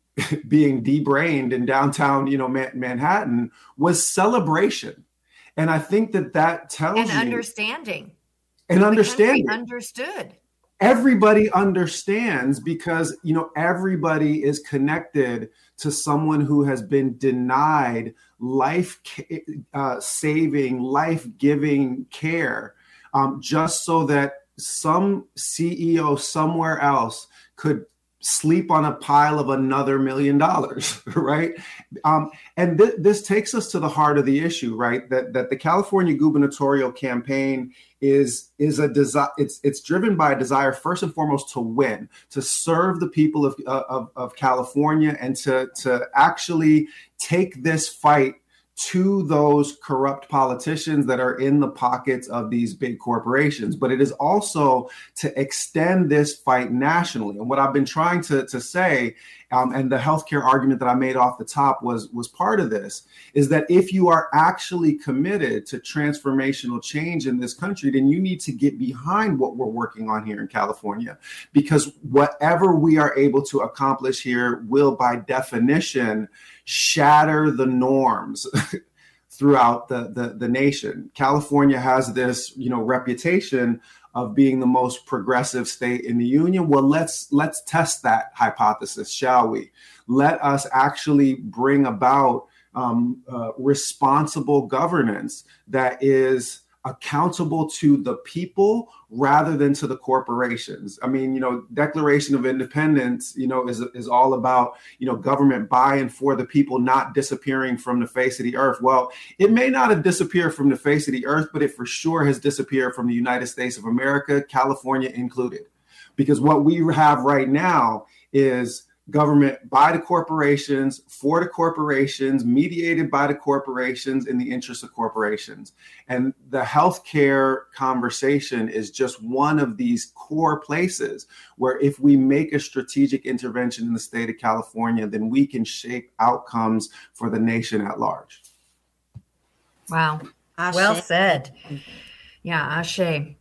being debrained in downtown, you know, Man- Manhattan was celebration. And I think that that tells and you understanding and understanding understood. Everybody understands, because, you know, everybody is connected to someone who has been denied life uh, saving, life giving care, um, just so that some C E O somewhere else could sleep on a pile of another million dollars, right? Um, and th- this takes us to the heart of the issue, right? That that the California gubernatorial campaign is is a desire. It's it's driven by a desire, first and foremost, to win, to serve the people of of, of California, and to to actually take this fight to those corrupt politicians that are in the pockets of these big corporations. But it is also to extend this fight nationally. And what I've been trying to, to say, um, and the healthcare argument that I made off the top was, was part of this, is that if you are actually committed to transformational change in this country, then you need to get behind what we're working on here in California, because whatever we are able to accomplish here will, by definition, shatter the norms throughout the, the, the nation. California has this, you know, reputation of being the most progressive state in the union. Well, let's let's test that hypothesis, shall we? Let us actually bring about um, uh, responsible governance that is accountable to the people rather than to the corporations. I mean, you know, Declaration of Independence, you know, is is all about, you know, government by and for the people, not disappearing from the face of the earth. Well, it may not have disappeared from the face of the earth, but it for sure has disappeared from the United States of America, California included. Because what we have right now is government by the corporations, for the corporations, mediated by the corporations, in the interest of corporations. And the healthcare conversation is just one of these core places where, if we make a strategic intervention in the state of California, then we can shape outcomes for the nation at large. Wow. Ashe. Well said. Yeah, Ashe.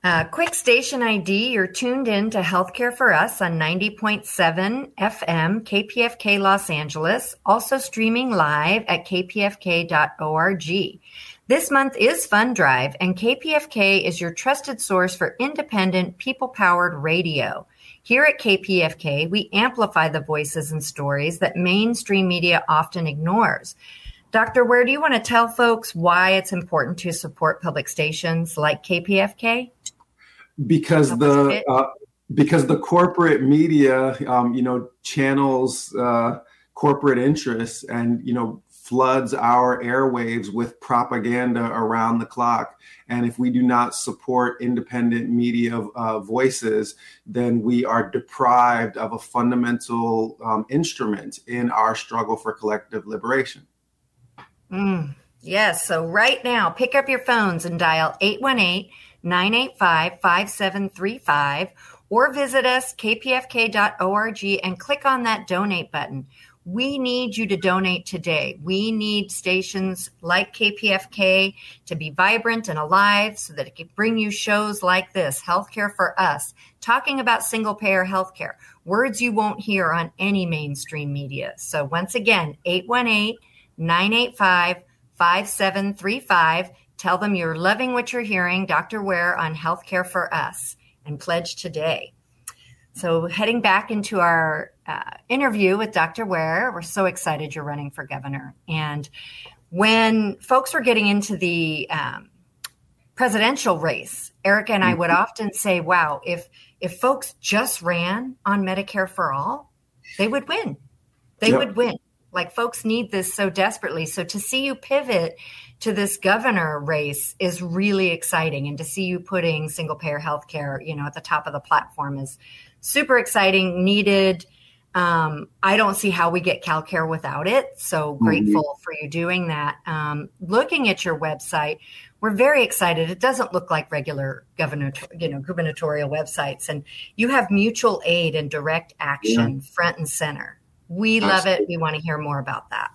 Uh, quick station I D, you're tuned in to Healthcare for Us on ninety point seven F M, K P F K Los Angeles, also streaming live at k p f k dot org. This month is Fund Drive, and K P F K is your trusted source for independent, people-powered radio. Here at K P F K, we amplify the voices and stories that mainstream media often ignores. Doctor Ware, do you want to tell folks why it's important to support public stations like K P F K? Because the uh, because the corporate media, um, you know, channels uh, corporate interests and, you know, floods our airwaves with propaganda around the clock. And if we do not support independent media uh, voices, then we are deprived of a fundamental um, instrument in our struggle for collective liberation. Mm, yes. So right now, pick up your phones and dial eight one eight, nine eight five, five seven three five or visit us, k p f k dot org, and click on that donate button. We need you to donate today. We need stations like K P F K to be vibrant and alive so that it can bring you shows like this, Healthcare for Us, talking about single-payer healthcare, words you won't hear on any mainstream media. So once again, eight one eight, nine eight five, five seven three five. Tell them you're loving what you're hearing, Doctor Ware on Healthcare for Us, and pledge today. So heading back into our uh, interview with Doctor Ware, we're so excited you're running for governor. And when folks were getting into the um, presidential race, Erica and I would often say, wow, if if folks just ran on Medicare for all, they would win. They yep. would win. Like, folks need this so desperately. So to see you pivot to this governor race is really exciting. And to see you putting single payer healthcare, you know, at the top of the platform is super exciting, needed. Um, I don't see how we get CalCare without it. So grateful mm-hmm. for you doing that. Um, looking at your website, we're very excited. It doesn't look like regular governor, you know, gubernatorial websites. And you have mutual aid and direct action yeah. front and center. We love Absolutely. it. We want to hear more about that.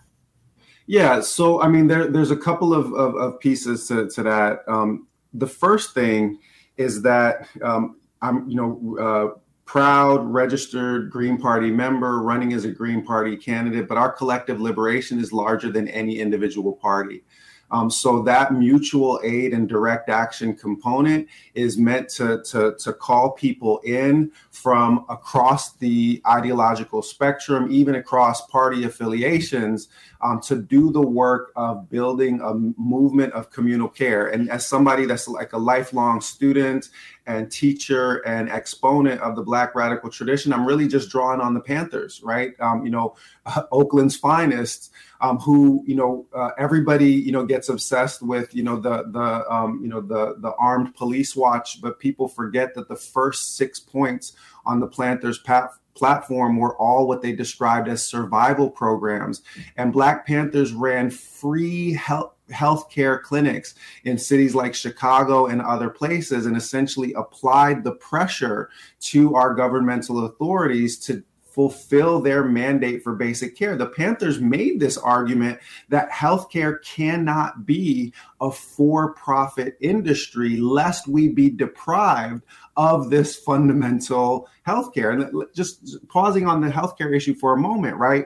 Yeah. So, I mean, there, there's a couple of, of, of pieces to, to that. Um, the first thing is that um, I'm, you know, uh, proud, registered Green Party member running as a Green Party candidate, but our collective liberation is larger than any individual party. Um, so that mutual aid and direct action component is meant to, to, to call people in from across the ideological spectrum, even across party affiliations, um, to do the work of building a movement of communal care. And as somebody that's like a lifelong student and teacher and exponent of the Black radical tradition, I'm really just drawing on the Panthers, right? Um, you know, uh, Oakland's finest. Um, who, you know, uh, everybody, you know, gets obsessed with, you know, the, the, um, you know, the, the armed police watch, but people forget that the first six points on the Panthers pat- platform were all what they described as survival programs. And Black Panthers ran free health healthcare clinics in cities like Chicago and other places, and essentially applied the pressure to our governmental authorities to fulfill their mandate for basic care. The Panthers made this argument that healthcare cannot be a for-profit industry lest we be deprived of this fundamental healthcare. And just pausing on the healthcare issue for a moment, right?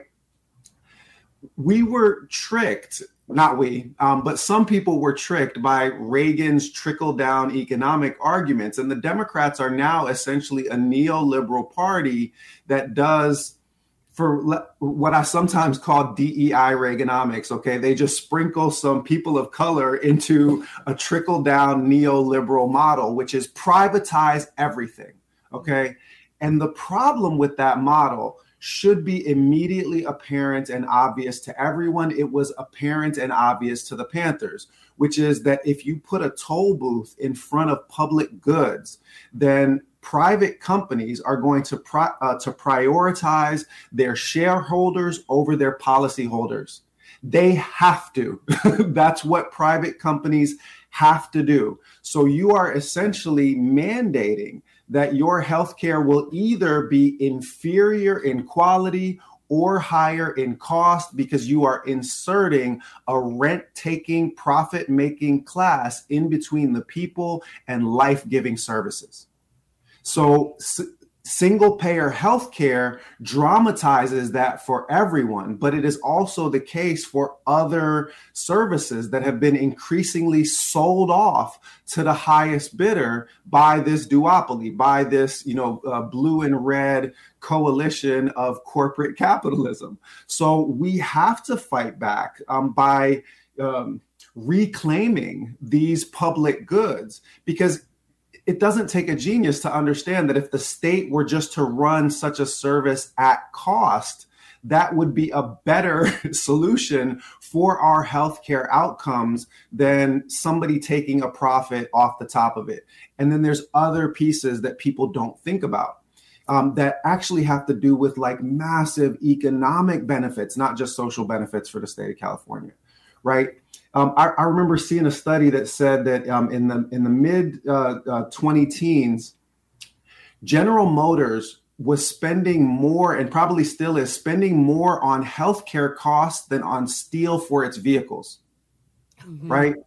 We were tricked. Not we, um, but some people were tricked by Reagan's trickle-down economic arguments. And the Democrats are now essentially a neoliberal party that does, for le- what I sometimes call D E I Reaganomics, okay? They just sprinkle some people of color into a trickle-down neoliberal model, which is privatize everything, okay? And the problem with that model should be immediately apparent and obvious to everyone. It was apparent and obvious to the Panthers, which is that if you put a toll booth in front of public goods, then private companies are going to pri- uh, to prioritize their shareholders over their policyholders. They have to. That's what private companies have to do. So you are essentially mandating that your healthcare will either be inferior in quality or higher in cost because you are inserting a rent-taking, profit-making class in between the people and life-giving services. So s- single-payer healthcare dramatizes that for everyone, but it is also the case for other services that have been increasingly sold off to the highest bidder by this duopoly, by this, you know, uh, blue and red coalition of corporate capitalism. So we have to fight back um, by um, reclaiming these public goods, because it doesn't take a genius to understand that if the state were just to run such a service at cost, that would be a better solution for our healthcare outcomes than somebody taking a profit off the top of it. And then there's other pieces that people don't think about um, that actually have to do with like massive economic benefits, not just social benefits for the state of California, right? Um, I, I remember seeing a study that said that um, in the in the mid uh, uh, twenty teens, General Motors was spending more, and probably still is spending more on healthcare costs than on steel for its vehicles, mm-hmm. right?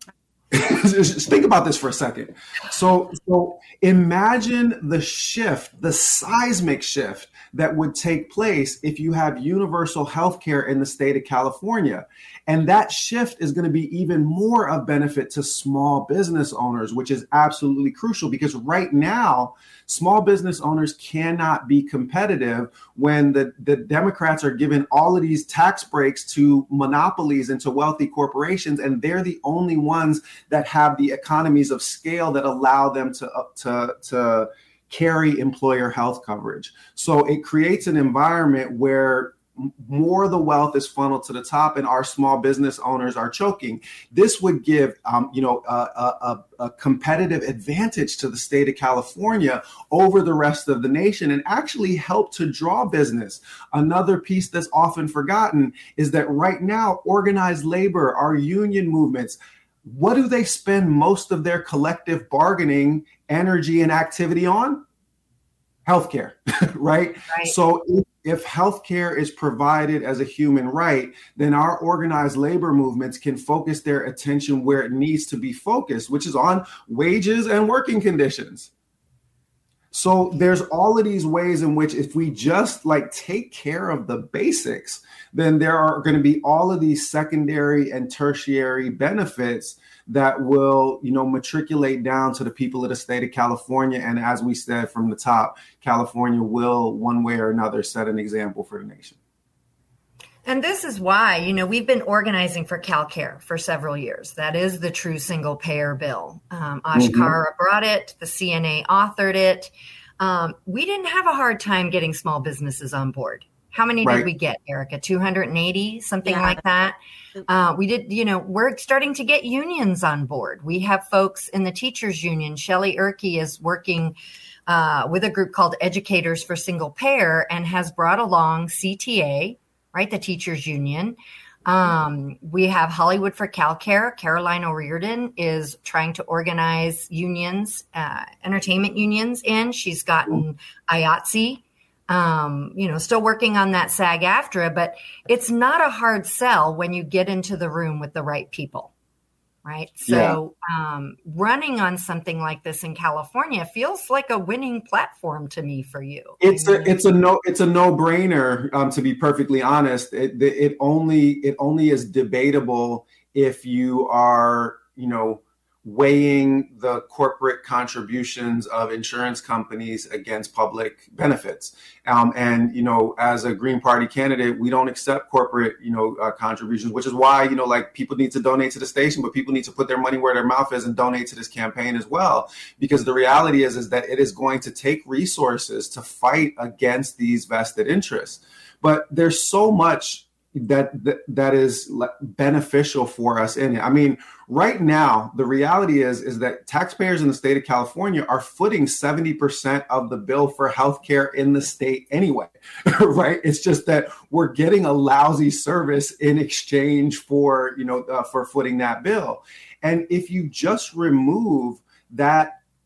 Just think about this for a second. So, so imagine the shift, the seismic shift that would take place if you have universal healthcare in the state of California. And that shift is going to be even more of benefit to small business owners, which is absolutely crucial, because right now, small business owners cannot be competitive when the, the Democrats are giving all of these tax breaks to monopolies and to wealthy corporations, and they're the only ones that have the economies of scale that allow them to, uh, to, to carry employer health coverage. So it creates an environment where more of the wealth is funneled to the top and our small business owners are choking. This would give, um, you know, a, a, a competitive advantage to the state of California over the rest of the nation, and actually help to draw business. Another piece that's often forgotten is that right now, organized labor, our union movements, what do they spend most of their collective bargaining energy and activity on? Healthcare, right? right? So if, if healthcare is provided as a human right, then our organized labor movements can focus their attention where it needs to be focused, which is on wages and working conditions. So there's all of these ways in which if we just like take care of the basics, then there are going to be all of these secondary and tertiary benefits that will, you know, matriculate down to the people of the state of California. And as we said from the top, California will, one way or another, set an example for the nation. And this is why, you know, we've been organizing for CalCare for several years. That is the true single payer bill. Um, Ashkara mm-hmm. brought it. The C N A authored it. Um, we didn't have a hard time getting small businesses on board. How many right. did we get, Erica? two hundred eighty, something yeah. like that. Uh, we did, you know, we're starting to get unions on board. We have folks in the teachers union. Shelley Erkey is working uh, with a group called Educators for Single Payer and has brought along C T A, right, the teachers union. Um, we have Hollywood for CalCare. Caroline O'Riordan is trying to organize unions, uh, entertainment unions in. She's gotten I A T S E. Um, you know, still working on that SAG-AFTRA, but it's not a hard sell when you get into the room with the right people, right? So yeah. um, running on something like this in California feels like a winning platform to me for you. It's I mean, a it's a no it's a no brainer. Um, to be perfectly honest, it it only it only is debatable if you are, you know, weighing the corporate contributions of insurance companies against public benefits. Um, and, you know, as a Green Party candidate, we don't accept corporate, you know, uh, contributions, which is why, you know, like people need to donate to the station, but people need to put their money where their mouth is and donate to this campaign as well. Because the reality is, is that it is going to take resources to fight against these vested interests. But there's so much that that, that is beneficial for us in it. I mean, right now, the reality is, is that taxpayers in the state of California are footing seventy percent of the bill for healthcare in the state anyway, right? It's just that we're getting a lousy service in exchange for, you know, uh, for footing that bill. And if you just remove that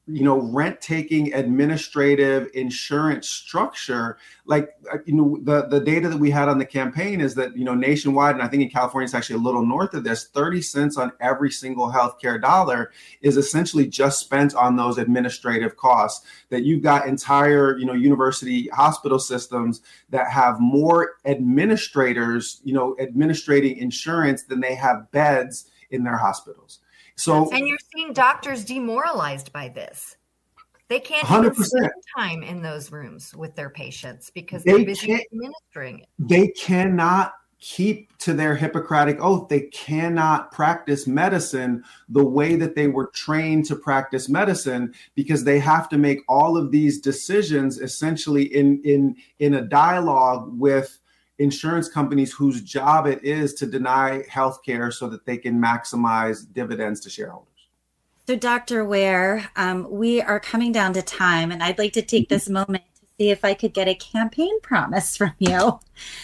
you know, rent-taking administrative insurance structure. Like, you know, the, the data that we had on the campaign is that, you know, nationwide, and I think in California, it's actually a little north of this, thirty cents on every single healthcare dollar is essentially just spent on those administrative costs. That you've got entire, you know, university hospital systems that have more administrators, you know, administrating insurance than they have beds in their hospitals. So, and you're seeing doctors demoralized by this. They can't one hundred even percent spend time in those rooms with their patients because they're They busy can't- administering it. they cannot keep to their Hippocratic oath. They cannot practice medicine the way that they were trained to practice medicine because they have to make all of these decisions essentially in in in a dialogue with insurance companies whose job it is to deny healthcare so that they can maximize dividends to shareholders. So, Doctor Ware, um, we are coming down to time, and I'd like to take this moment to see if I could get a campaign promise from you.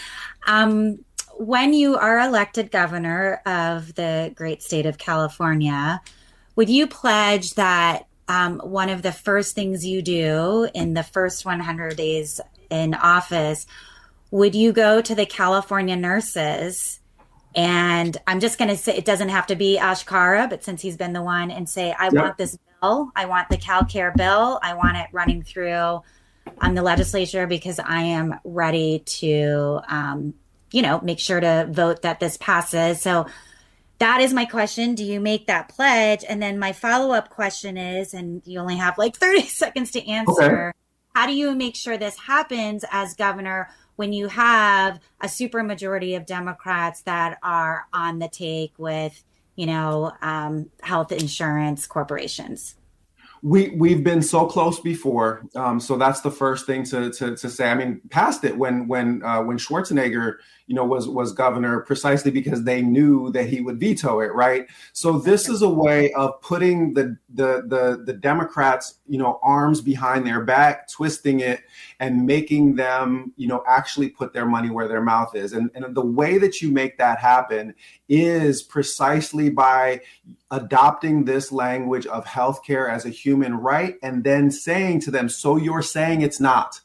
Um, when you are elected governor of the great state of California, would you pledge that um, one of the first things you do in the first one hundred days in office, would you go to the California nurses, and I'm just going to say, it doesn't have to be Ash Kara, but since he's been the one, and say, I Yep. want this bill. I want the CalCare bill. I want it running through um, the legislature because I am ready to, um, you know, make sure to vote that this passes. So that is my question. Do you make that pledge? And then my follow-up question is, and you only have like thirty seconds to answer, Okay. how do you make sure this happens as governor when you have a supermajority of Democrats that are on the take with, you know, um, health insurance corporations? We we've been so close before, um, so that's the first thing to to, to say. I mean, past it when when uh, when Schwarzenegger, you know, was was governor, precisely because they knew that he would veto it, right? So this is a way of putting the the the the Democrats, you know, arms behind their back, twisting it, and making them, you know, actually put their money where their mouth is. And and the way that you make that happen is precisely by adopting this language of healthcare as a human right, and then saying to them, so you're saying it's not.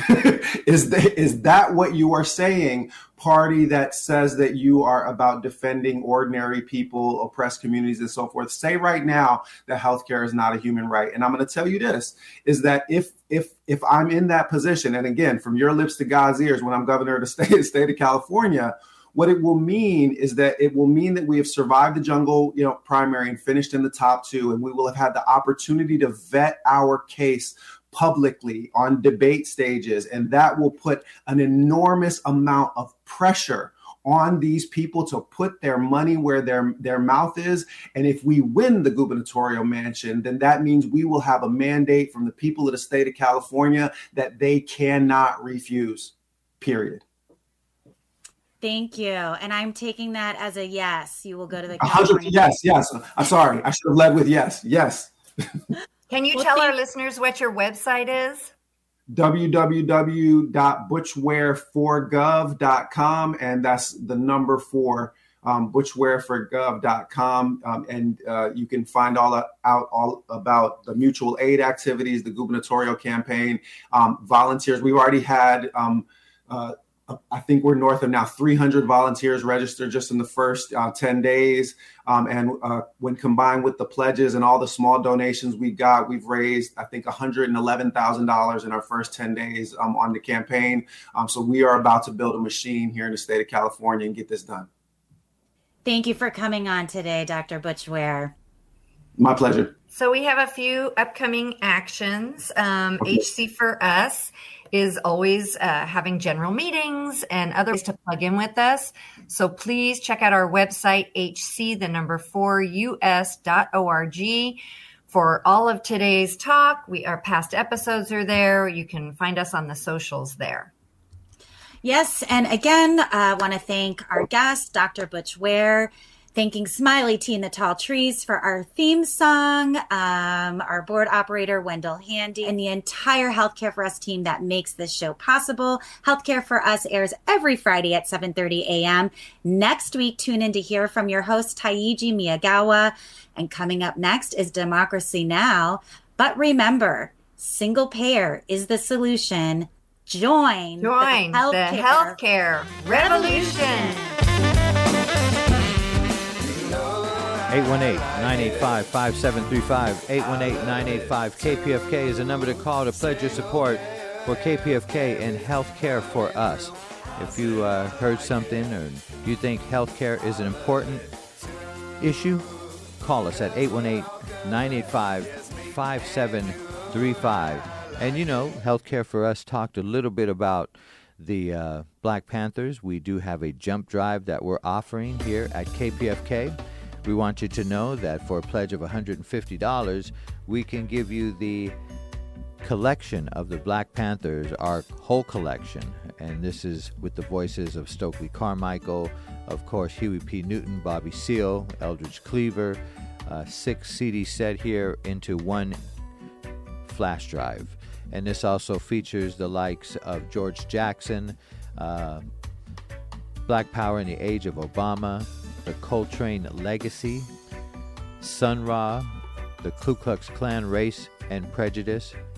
is, the, is that what you are saying? Party that says that you are about defending ordinary people, oppressed communities, and so forth. Say right now that healthcare is not a human right. And I'm going to tell you this, is that if if if I'm in that position, and again, from your lips to God's ears, when I'm governor of the state, state of California, what it will mean is that it will mean that we have survived the jungle, you know, primary and finished in the top two, and we will have had the opportunity to vet our case publicly on debate stages, and that will put an enormous amount of pressure on these people to put their money where their their mouth is. And if we win the gubernatorial mansion, then that means we will have a mandate from the people of the state of California that they cannot refuse, period. Thank you. And I'm taking that as a yes. You will go to the one hundred California. Yes, yes. I'm sorry. I should have led with yes. Yes. Can you Well, tell our thank- listeners what your website is? w w w dot butchware for gov dot com, and that's the number four, um, butchware for gov dot com. Um, and uh, you can find all out all about the mutual aid activities, the gubernatorial campaign, um, volunteers. We've already had um, uh, I think we're north of now three hundred volunteers registered just in the first uh, ten days. Um, and uh, when combined with the pledges and all the small donations we got, we've raised, I think, one hundred eleven thousand dollars in our first ten days um, on the campaign. Um, so we are about to build a machine here in the state of California and get this done. Thank you for coming on today, Doctor Butch Ware. My pleasure. So we have a few upcoming actions. Um, H C for Us is always uh, having general meetings and other ways to plug in with us. So please check out our website, H C, the number four, U S dot org. For all of today's talk, we our past episodes are there. You can find us on the socials there. Yes, and again, I want to thank our guest, Doctor Butch Ware. Thanking Smiley Tea and the Tall Trees for our theme song, um, our board operator, Wendell Handy, and the entire Healthcare for Us team that makes this show possible. Healthcare for Us airs every Friday at seven thirty a.m. Next week, tune in to hear from your host, Taiji Miyagawa. And coming up next is Democracy Now! But remember, single payer is the solution. Join, Join the healthcare, the healthcare revolution. eight one eight, nine eight five, five seven three five, eight one eight, nine eight five, K P F K is a number to call to pledge your support for K P F K and healthcare for us. If you uh, heard something or you think healthcare is an important issue, call us at eight one eight, nine eight five, five seven three five. And you know, Healthcare for Us talked a little bit about the uh, Black Panthers. We do have a jump drive that we're offering here at K P F K. We want you to know that for a pledge of one hundred fifty dollars, we can give you the collection of the Black Panthers, our whole collection. And this is with the voices of Stokely Carmichael, of course, Huey P. Newton, Bobby Seale, Eldridge Cleaver, uh, six C D set here into one flash drive. And this also features the likes of George Jackson, uh, Black Power in the Age of Obama, the Coltrane Legacy, Sun Ra, the Ku Klux Klan Race and Prejudice,